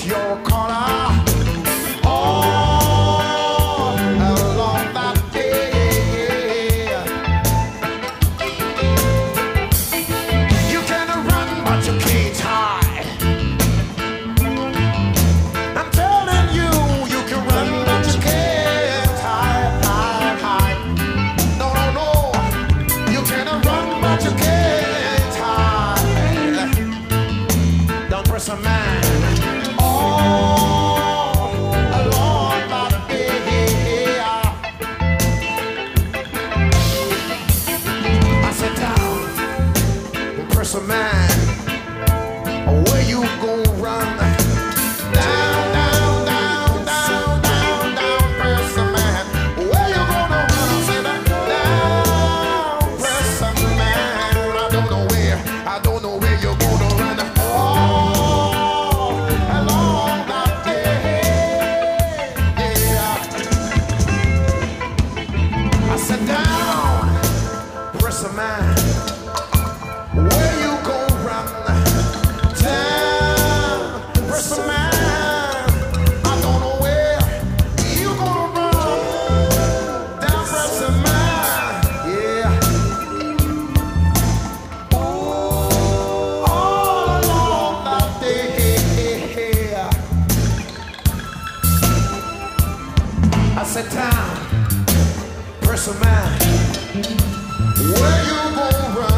your corner all along that day. You can run, but you can't hide. I'm telling you, you can run, but you can't hide. No, no, no. You can run, but you can't hide. Don't press a man. A man, where you gon' run? Down, down, down, down, down, down, press a man. Where you gonna run? I said down, press a man. I don't know where you're gonna run. All along that day, yeah. I said down, press a man. Where you gon' run? Down, press a man. I don't know where you gonna run. Down, press a man. Yeah. All along that day. I said down, press a man. Where you gon' run?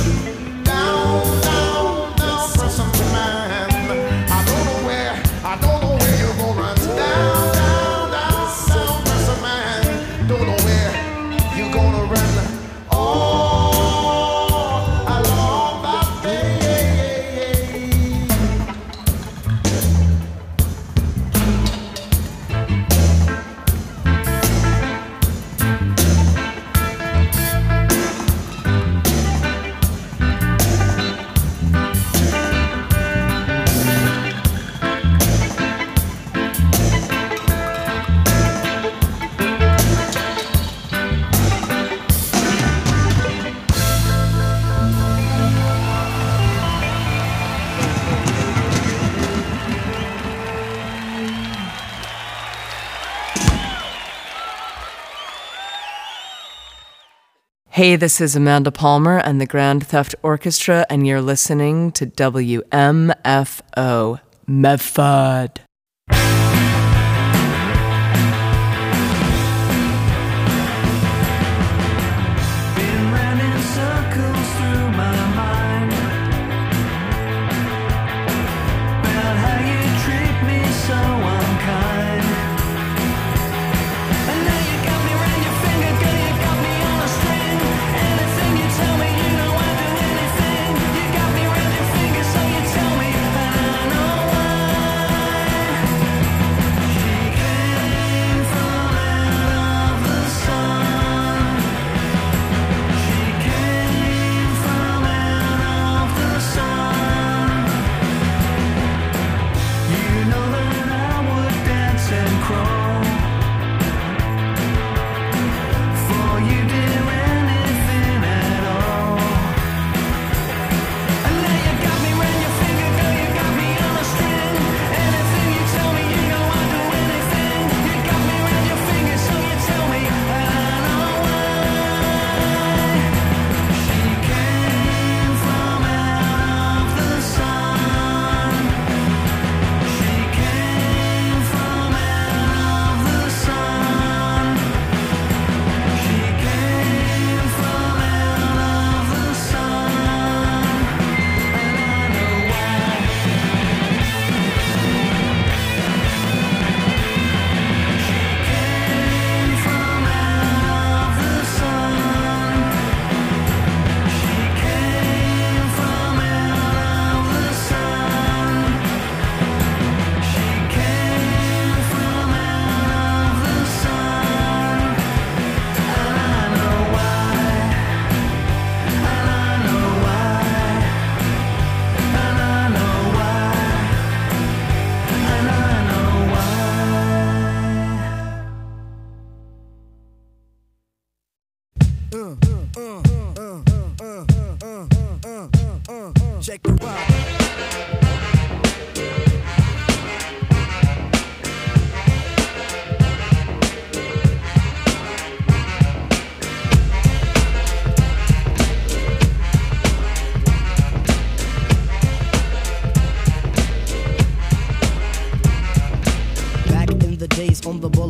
Hey, this is Amanda Palmer and the Grand Theft Orchestra, and you're listening to WMFO Medford. Tell me, and I know why.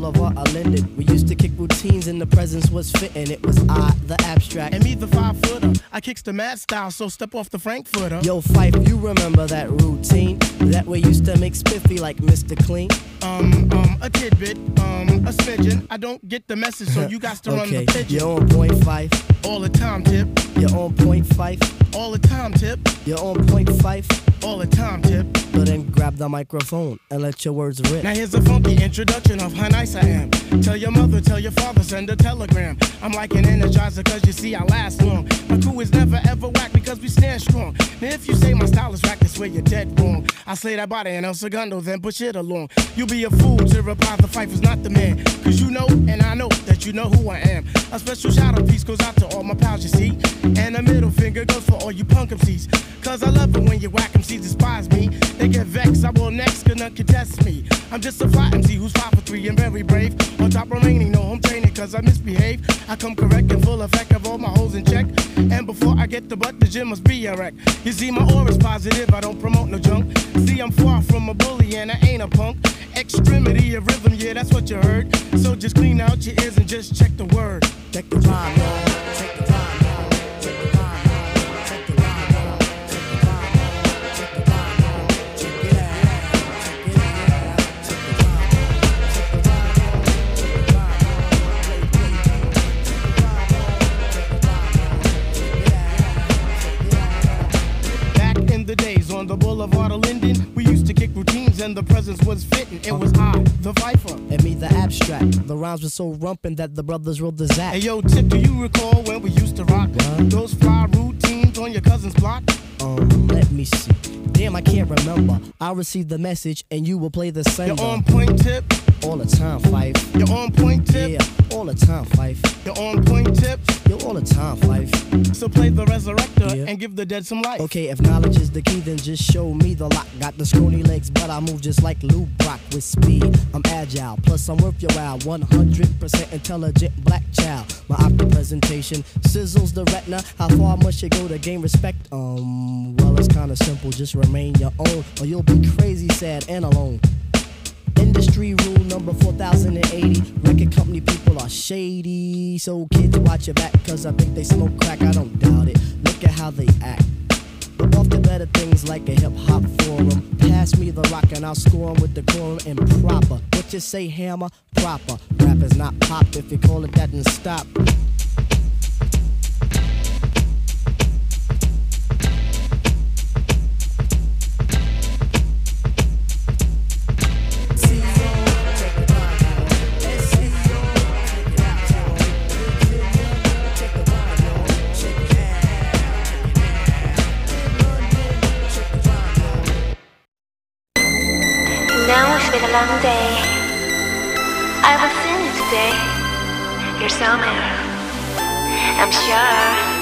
boulevard of Linden. We used to kick routines and the presence was fitting. It was I, the abstract. And me, the 5-footer. I kicks the mad style, so step off the Frankfurter. Yo, Fife, you remember that routine? That we used to make spiffy like Mr. Clean? A tidbit, a smidgen. I don't get the message, so you got to run the pigeon. You're on point, Fife. All the time, Tip. You're on point, Fife. All the time, Tip. You're on point, Fife. All the time, Tip. So then grab the microphone and let your words rip. Now here's a funky introduction of how nice I am. Tell your mother, tell your father, send a telegram. I'm like an energizer cause you see I last long. My crew is never ever whack because we stand strong. Now if you say my style is whack, that's where you're dead wrong. I slay that body and El Segundo, then push it along. You'll be a fool to reply the Fife is not the man. Cause you know and I know that you know who I am. A special shout out piece goes out to all my pals you see. And a middle finger goes for all you punk MCs. Cause I love it when you whack MCs despise me. They get vexed, I will next, cause none can test me. I'm just a fly MC who's 5 for 3 and very brave. On top remaining, no home training cause I misbehave. I come correct and full effect of all my holes in check. And before I get the butt, the gym must be a wreck. You see my aura's positive, I don't promote no junk. See I'm far from a bully and I ain't a punk. Extremity of rhythm, yeah that's what you heard. So just clean out your ears and just check the word. Check the rhyme, y'all. Check the rhyme. On the boulevard of Linden, we used to kick routines and the presence was fitting. It was I, the Viper. And me, the abstract. The rhymes were so rumpin' that the brothers rolled the zap. Hey yo, Tip, do you recall when we used to rock those fly routines on your cousin's block? Let me see. Damn, I can't remember. I'll receive the message and you will play the sender. You're on point, Tip. All the time, Fife. You're on point, Tip. Yeah, all the time, Fife. You're on point, Tip. You're all the time, Fife. So play the resurrector and give the dead some life. Okay, if knowledge is the key, then just show me the lock. Got the scrawny legs, but I move just like Lou Brock with speed. I'm agile, plus I'm worth your while. 100% intelligent black child. My optic presentation sizzles the retina. How far must you go to gain respect? Well, it's kinda simple. Just remain your own, or you'll be crazy, sad, and alone. Industry rule number 4080. Record company people are shady. So kids, watch your back, cause I think they smoke crack. I don't doubt it. Look at how they act. But off the better things like a hip-hop forum. Pass me the rock and I'll score 'em with decorum and proper. What you say, hammer? Proper. Rap is not pop. If you call it that, then stop. Now it's been a long day. I will see you today. You're somewhere, I'm sure.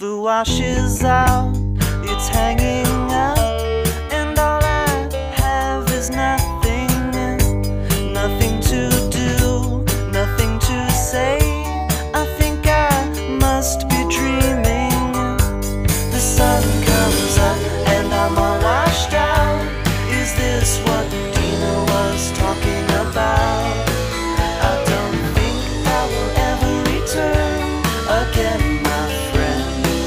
The wash is out, it's hanging out, and all I have is nothing, nothing to do, nothing to say. I think I must be dreaming. The sun comes up and I'm all washed out. Is this what Dina was talking about? I don't think I will ever return again, my friend.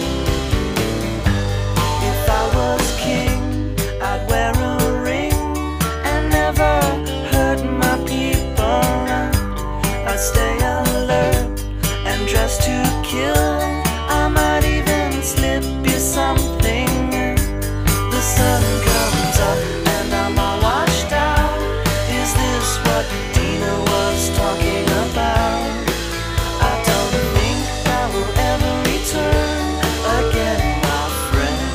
If I was king, I'd wear a ring and never hurt my people. I'd stay alert and dress to kill. I might even slip you something. The sun comes up and I'm all washed out. Is this what Dina was talking about? I don't think I will ever return again, my friend.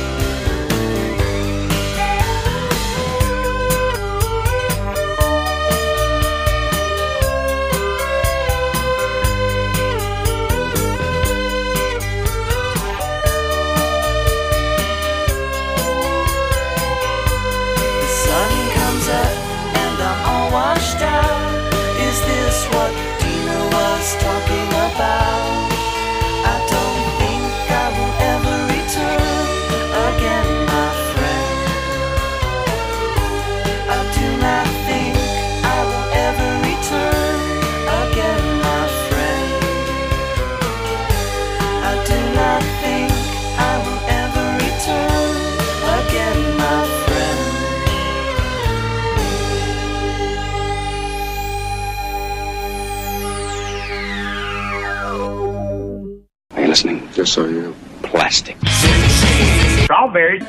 The sun comes up and I'm all washed out. Is this what Dina was talking about? I don't think I will ever return again, my friend. I do not think I will ever return again, my friend. I do not think I will ever return again, my friend. Are you listening? Just so you know. Plastic. Strawberries.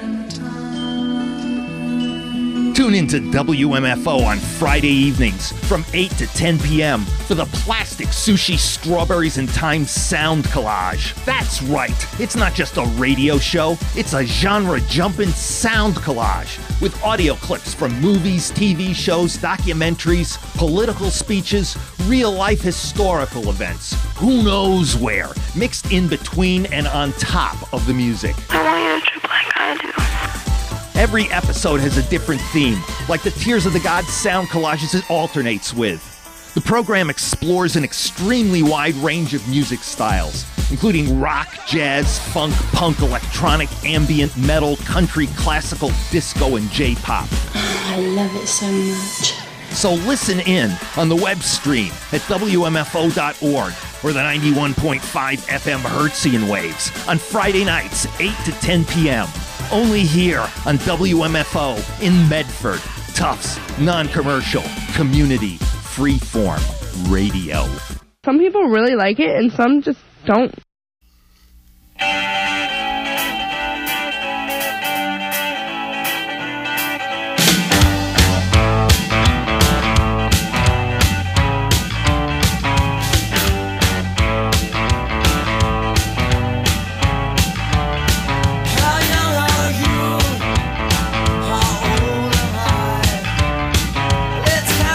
Tune into WMFO on Friday evenings from 8 to 10 p.m. for the Plastic Sushi Strawberries and Time Sound Collage. That's right, it's not just a radio show, it's a genre-jumping sound collage with audio clips from movies, TV shows, documentaries, political speeches, real-life historical events. Who knows where, mixed in between and on top of the music. I want you to trip like I do. Every episode has a different theme, like the Tears of the Gods sound collages it alternates with. The program explores an extremely wide range of music styles, including rock, jazz, funk, punk, electronic, ambient, metal, country, classical, disco, and J-pop. I love it so much. So listen in on the web stream at WMFO.org or the 91.5 FM Hertzian waves on Friday nights, 8 to 10 p.m. Only here on WMFO in Medford. Tufts, non-commercial, community, freeform radio. Some people really like it and some just don't.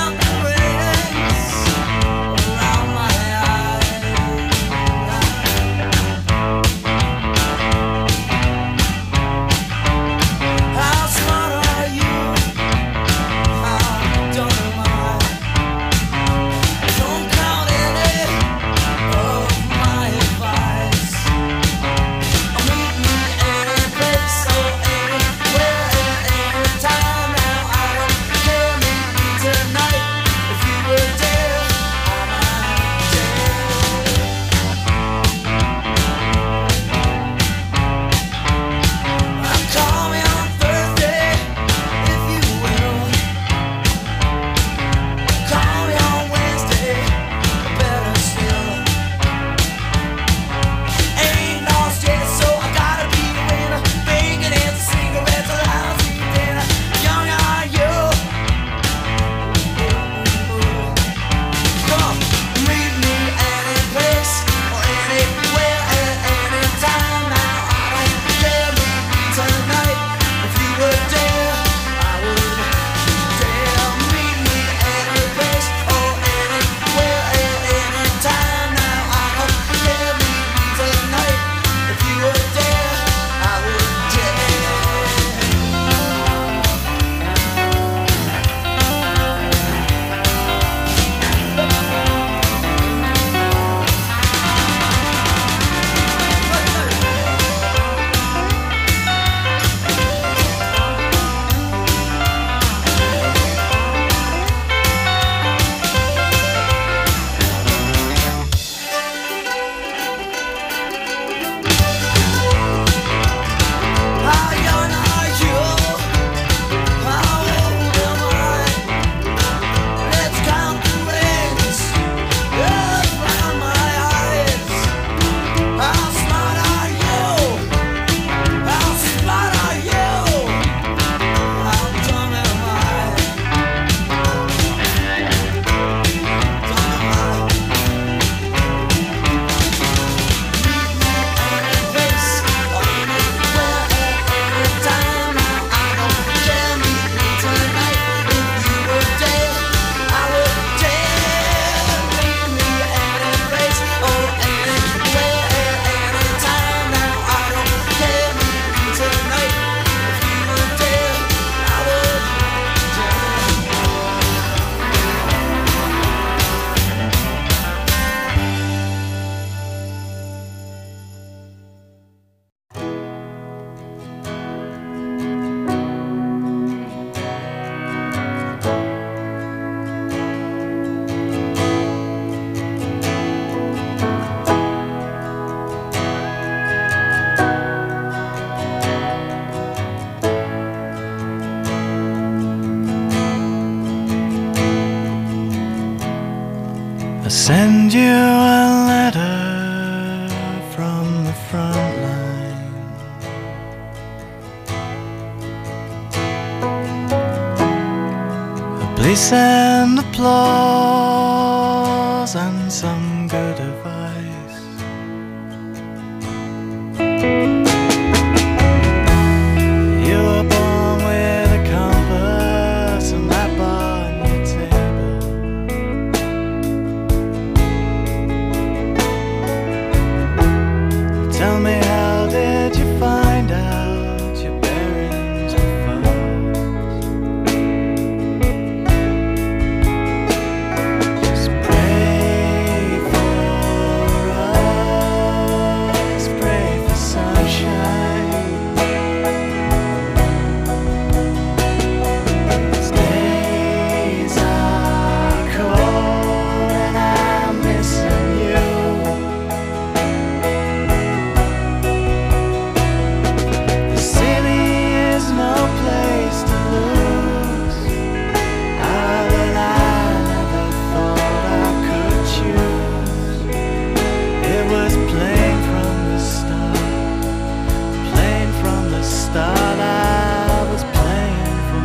Let's count the rings around my eyes. send you a letter from the front line. Please send applause and some good advice. You were born with a compass and that bar on your table. Tell me, how did you find out your bearings were false? Just pray for us, pray for sunshine. These days are cold and I'm missing you. The city is no place to lose. But I never thought I could choose. It was plain from the start, plain from the start. I was playing for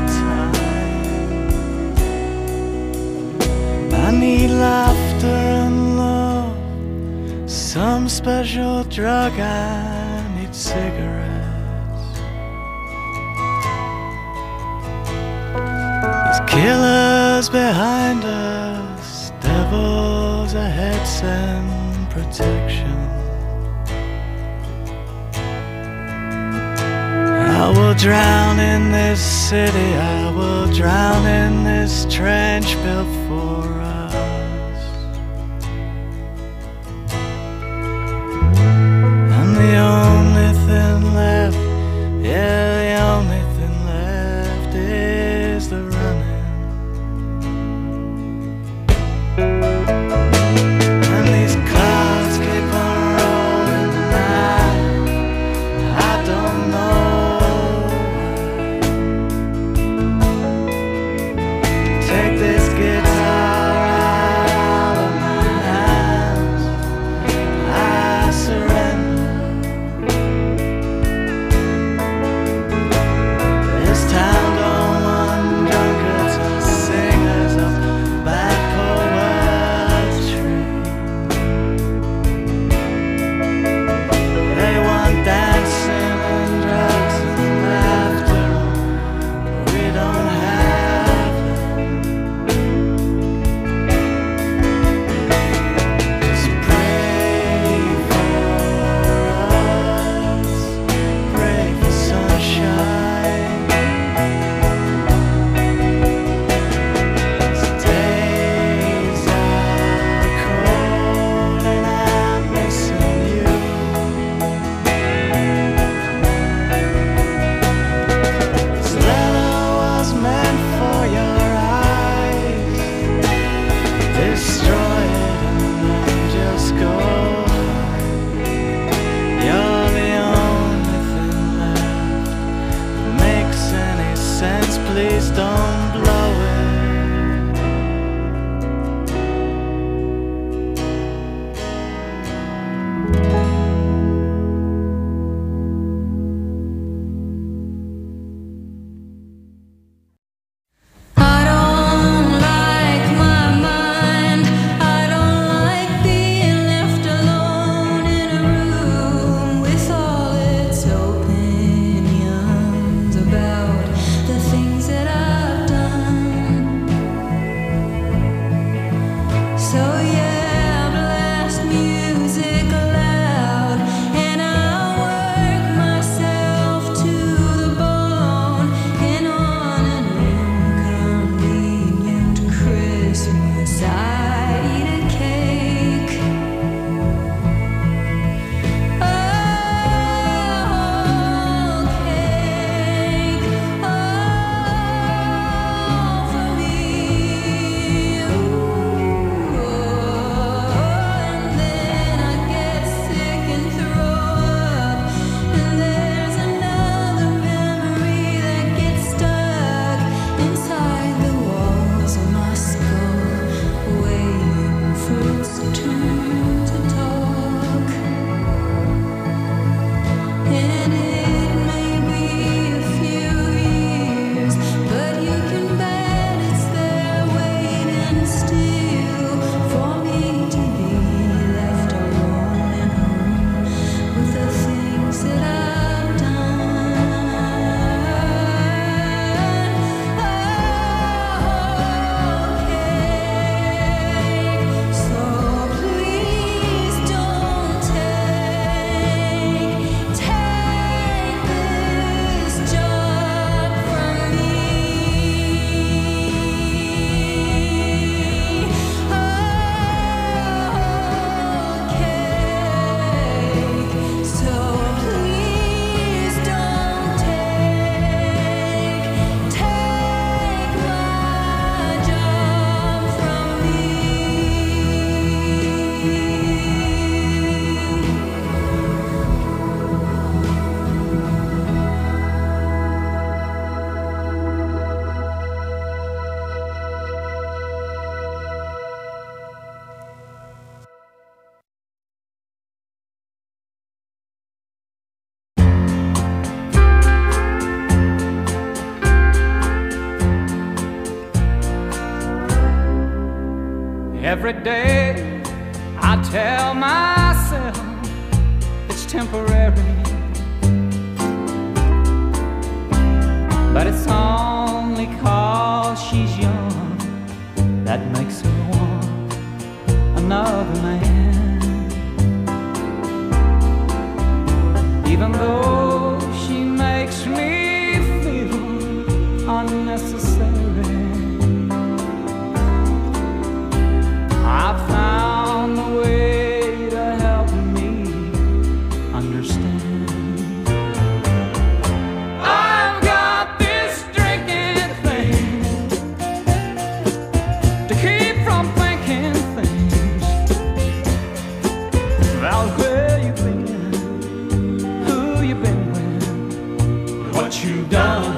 time. I need laughter and love, some special drug. I need cigarettes. There's killers behind us, devils ahead, send protection. I will drown in this city, I will drown in this trench built for us. And the only thing left, yeah, the only thing left is the running. And these clouds keep on rolling and I don't know why. Take this guitar every day I tell myself it's temporary, but it's only 'cause she's young that makes her want another man. Even though she makes me feel unnecessary, I found a way to help me understand. I've got this drinking thing to keep from thinking things about where you've been, who you've been with, what you've done.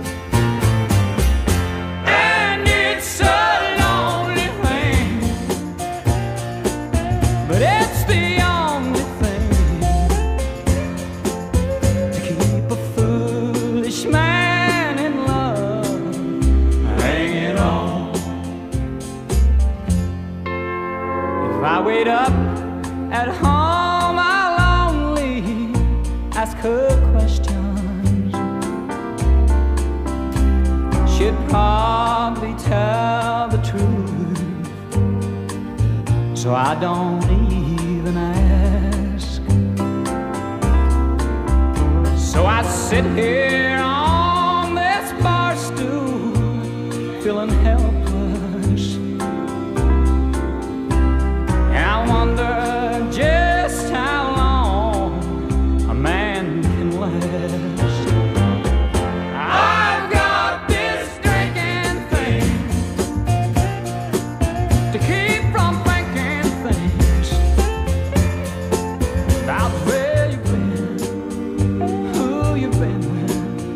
And it's a lonely thing, but it's the only thing to keep a foolish man in love hanging on. If I wait up at home, I'll only ask her questions. She'd probably tell the truth, so I don't even ask. So I sit here on this bar stool, feeling helpless, and I wonder just how long a man can last. I've got this drinking thing to keep from thinking things about where you've been, who you've been with,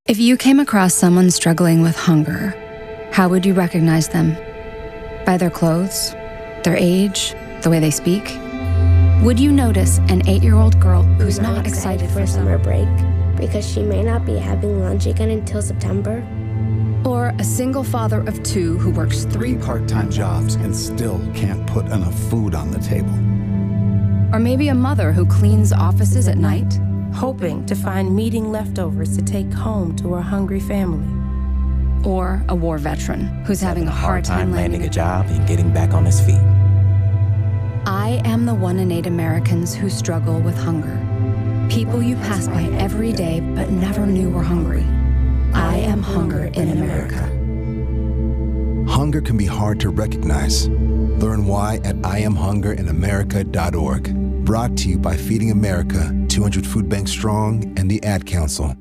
If you came across someone struggling with hunger, how would you recognize them? By their clothes? Their age? The way they speak? Would you notice an 8-year-old girl who's not excited for summer break because she may not be having lunch again until September? Or a single father of 2 who works 3 part-time jobs and still can't put enough food on the table? Or maybe a mother who cleans offices at night, hoping to find meeting leftovers to take home to her hungry family. Or a war veteran who's having a hard time landing a job and getting back on his feet. I am the 1 in 8 Americans who struggle with hunger. People you pass by every day but never knew were hungry. I am hunger in America. Hunger can be hard to recognize. Learn why at IamHungerInAmerica.org. Brought to you by Feeding America, 200 Food Banks Strong, and the Ad Council.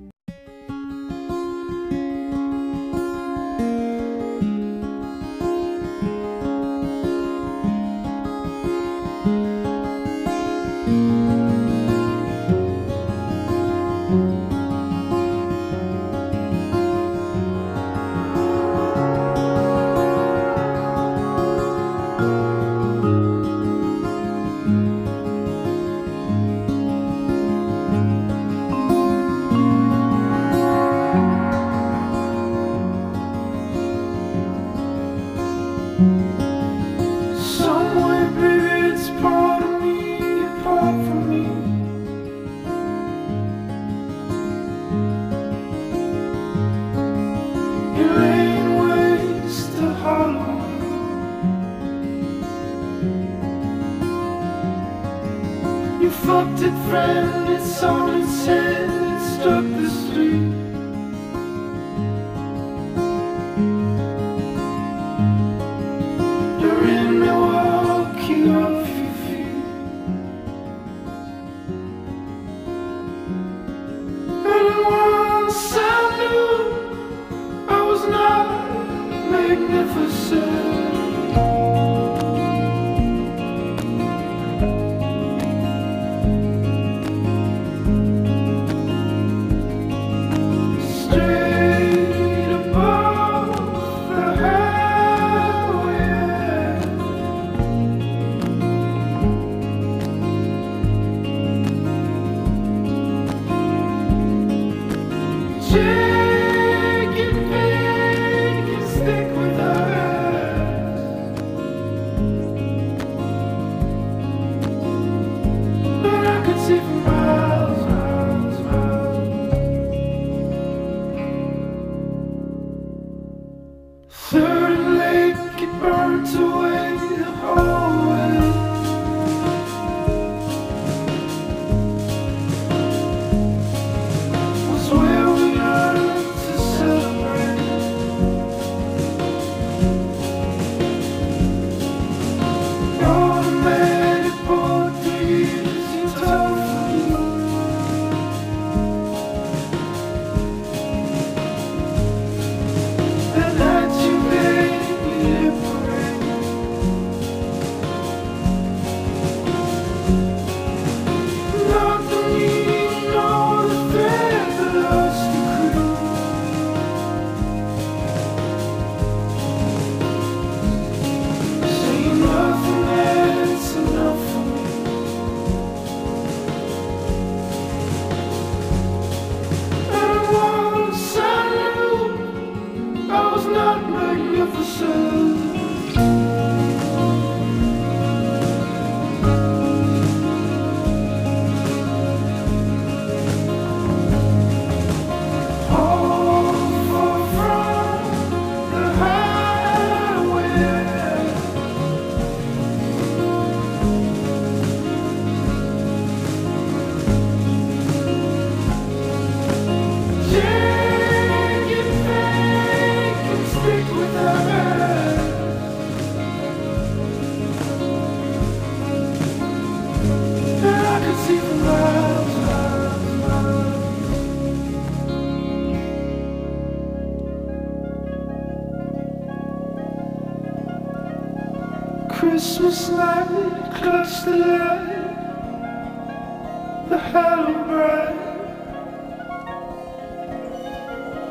Christmas light, clutch the light, the hollow bright.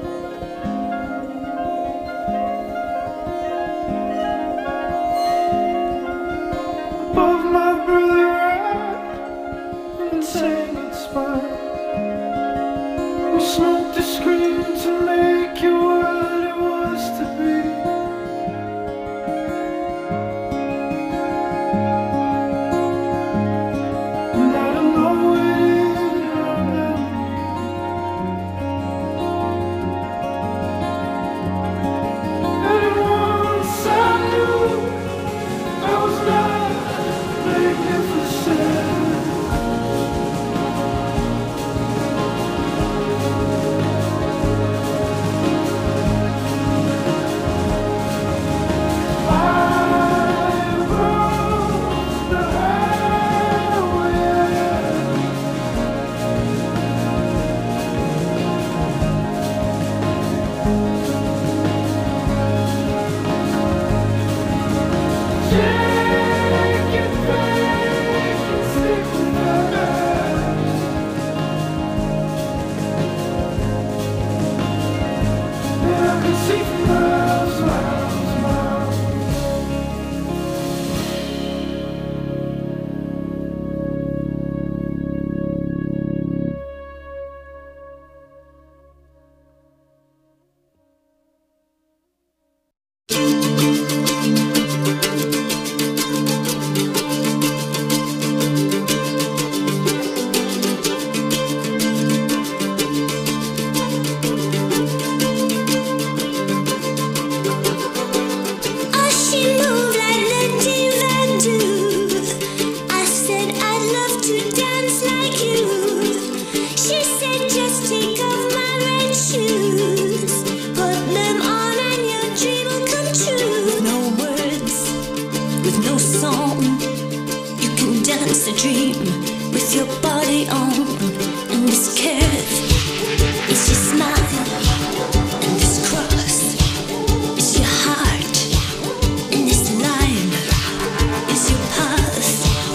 Is your body on in this curve? Is your smile in this cross? Is your heart in this line? Is your pulse?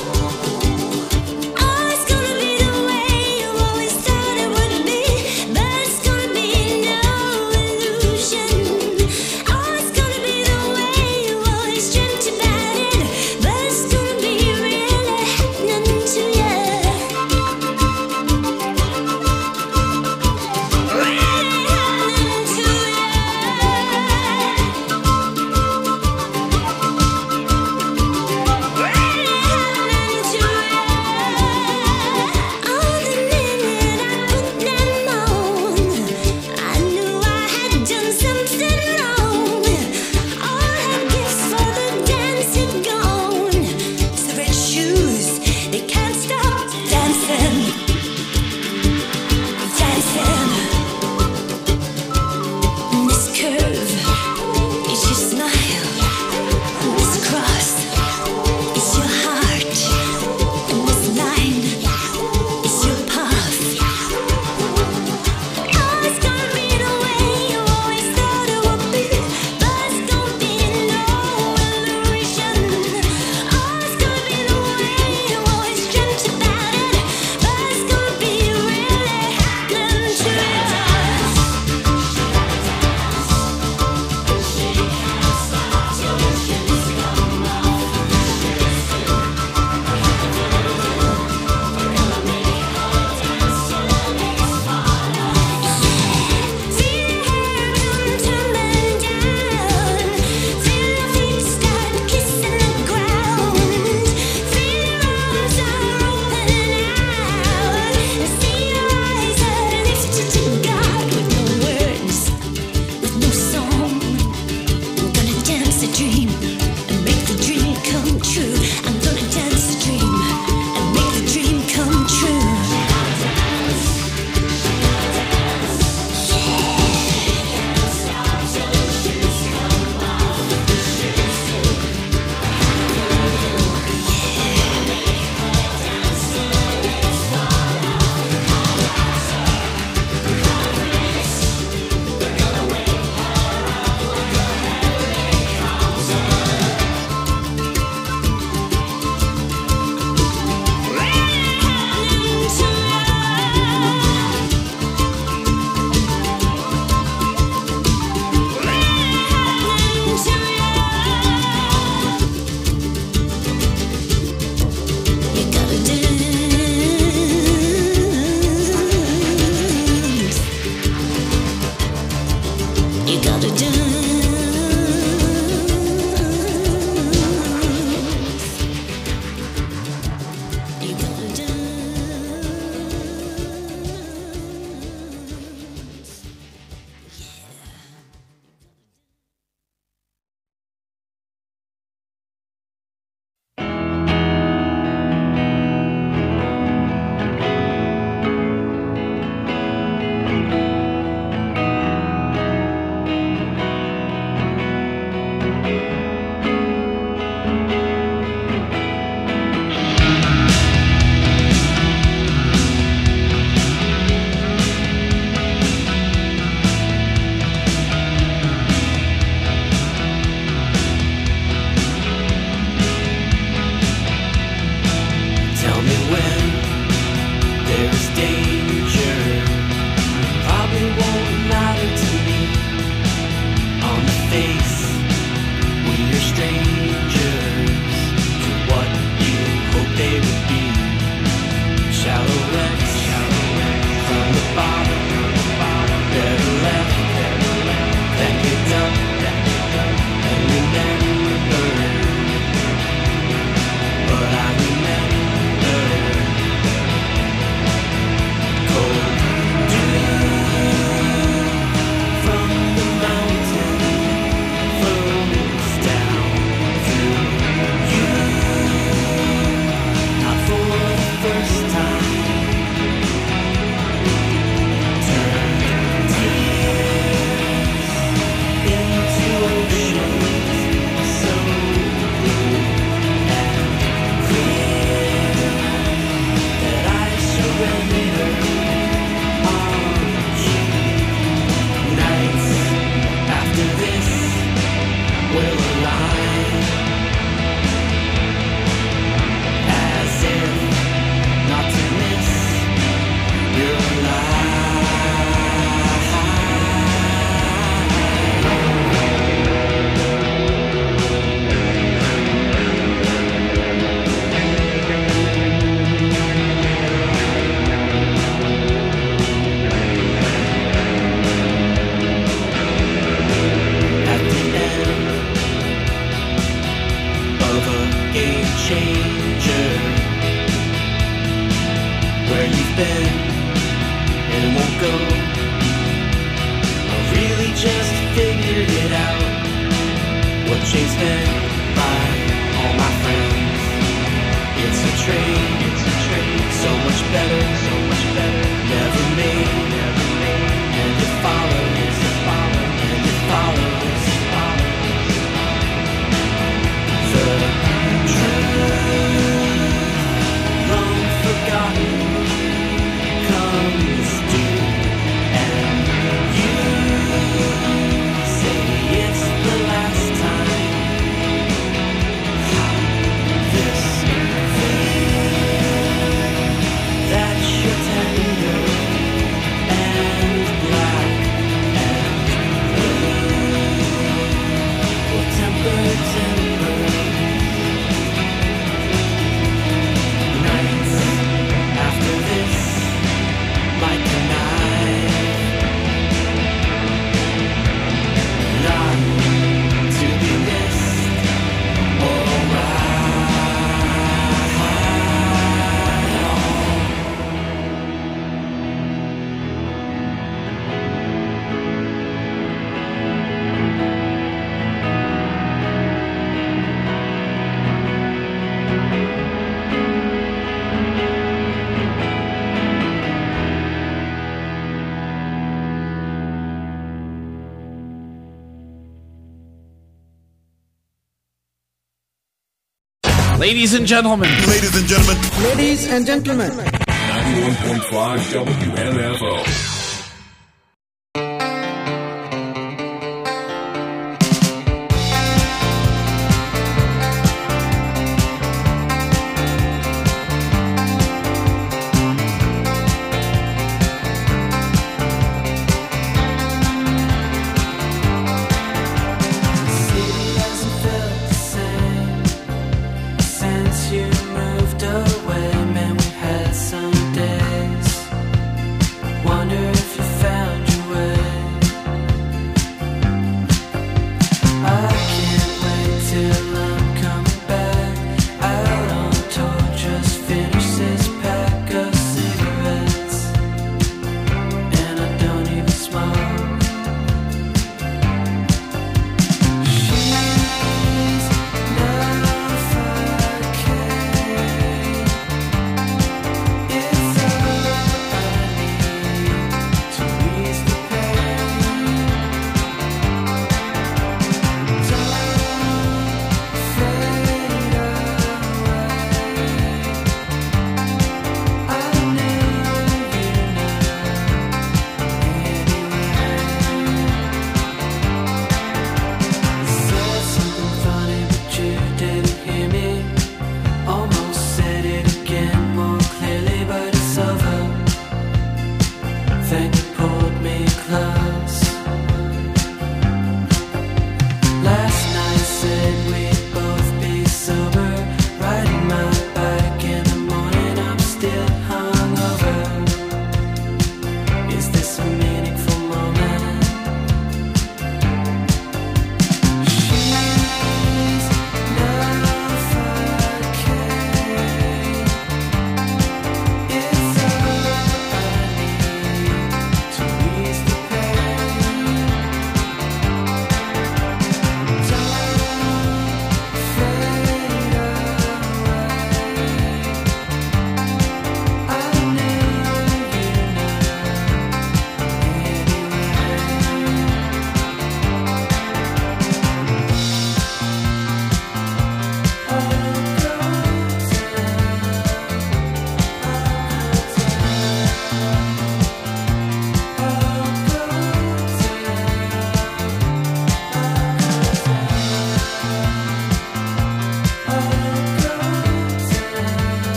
Oh, it's gonna be the way you always thought it would be, but it's gonna be no illusion. Oh, it's gonna be the way you always dreamt about it, but it's gonna be really happening to you. chased me by all my friends. It's a train, so much better, never me, and it follows, and it follows. The truth, long forgotten, comes due, and you say it's the last time. This that you're tender and black and blue will temper nights after this like a knife, not to be missed or Ladies and gentlemen. Ladies and gentlemen. Ladies and gentlemen. 91.5 WMFO. since you moved away, man, we've had some days. Wonder if you found your way. I can't wait till I'm coming back out on tour. Just finish this pack of cigarettes, and I don't even smoke.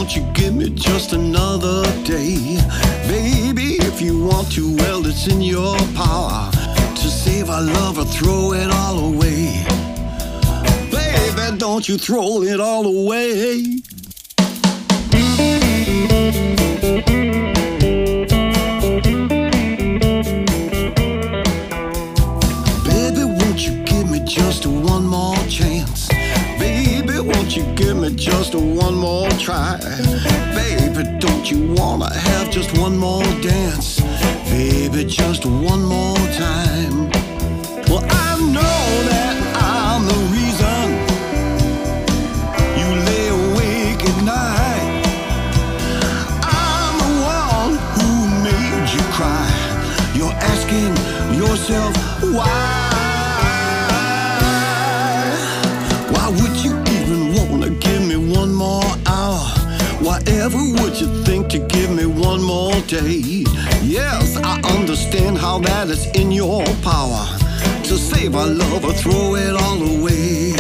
won't you give me just another day? Baby, if you want to, well, it's in your power to save our love or throw it all away. Baby, don't you throw it all away. Baby, won't you give me just one more chance? Baby, won't you give me just one more try? Baby, don't you wanna have just one more dance? Baby, just one more time. Well, I know that I'm the reason you lay awake at night. I'm the one who made you cry. You're asking yourself why? Why would you even wanna give me one more hour? Whatever would you think to give me one more day? Yes, I understand how that is in your power to save our love or throw it all away.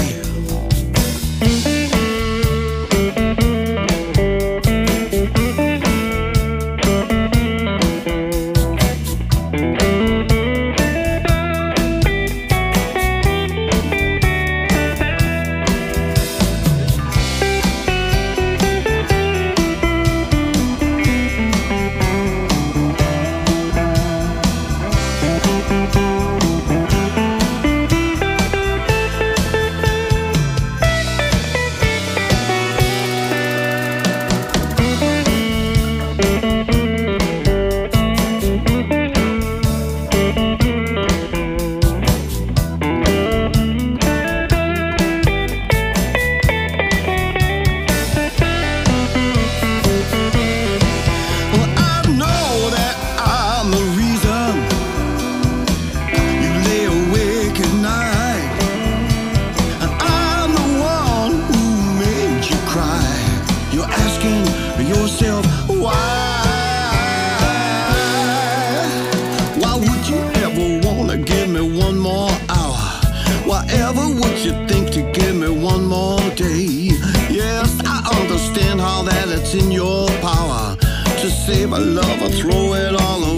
Yourself why? Why would you ever wanna give me one more hour? Whatever would you think to give me one more day? Yes, I understand how that it's in your power to save a love or throw it all away.